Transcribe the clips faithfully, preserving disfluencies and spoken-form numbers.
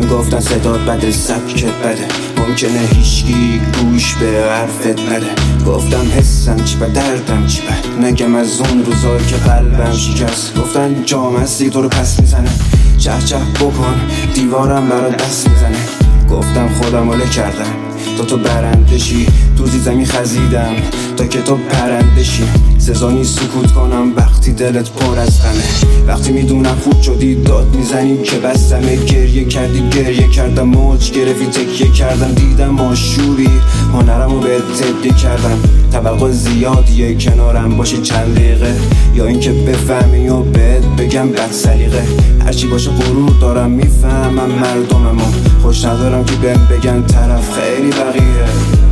گفتن صدات بده، سبکت بده، ممکنه هیچکی گوش به حرفت نده. گفتم حسم چی بد، دردم چی بد، نگم از اون روزا که قلبم شکست. گفتن جام هستی تو رو پس میزنه، چه چه بکن دیوارم برا دست میزنه. گفتم خودم حاله کردم تا تو برندشی، تو زمین خزیدم تا که تو پرندشی. سزا نیست سکوت کنم وقتی دلت پر از غمه، وقتی میدونم خود شدی داد میزنی که بستمه. گریه کردی گریه کردم، موج گرفتی تکیه کردم، دیدم آشوبی هنرمو به تبدیل کردم. توقع زیادیه کنارم باشی چند دقیقه، یا اینکه بفهمی و بهت بگم بد سلیقه. هرچی باشه غرور دارم میفهمم مردممو، خوش ندارم که بهم بگن طرف خیلی بقیه.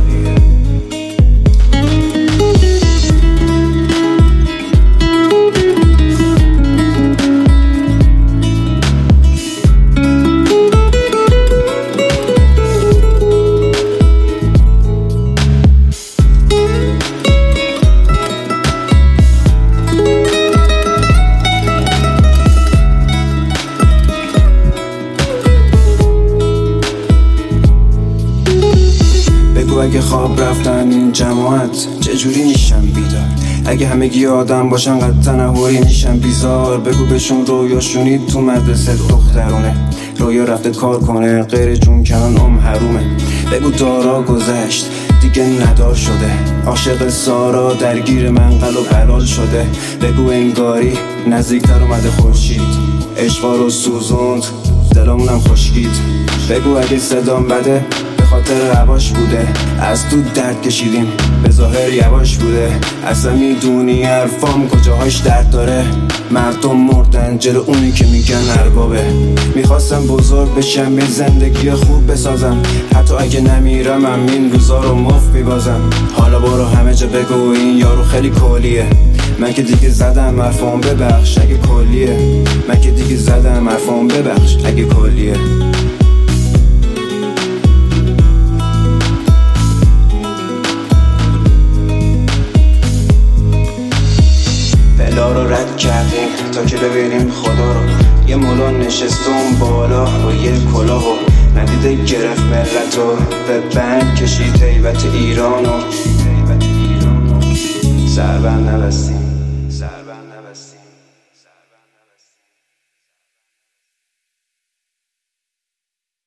اگه خواب رفتن این جماعت چجوری میشم بیدار؟ اگه همگی آدم باشن قد تنهوری میشم بیزار. بگو بهشون رویاشونی تو مدرسه دخترونه، رویا رفته کار کنه غیر جون کنن ام حرومه. بگو دارا گذشت دیگه ندار شده، عاشق سارا درگیر منقل و بلال شده. بگو انگاری نزدیکتر اومده خورشید، عشقا رو سوزوند دلامونم خشکید. بگو اگه صدام بده خاطر هواش بوده، از تو درد کشیدیم به ظاهر یواش بوده. اصلا میدونی حرفام کجاهاش درد داره؟ مردم مردن جلو اونی که میگن اربابه. میخواستم بزرگ بشم یه زندگی خوب بسازم، حتی اگه نمیرم هم این روزا رو مفت میبازم. حالا برو همه جا بگو این یارو خیلی کلیه، من که دیگه زدم حرفام ببخش اگه کلیه. من که دیگه زدم حرفام ببخش اگه کلیه. رو رد کردیم تا که ببینیم خدا رو، یه مولا نشستم بالا و یه کلاه و ندیده گرفت ملت رو به بند کشید هیبت ایران و سربند نبستیم.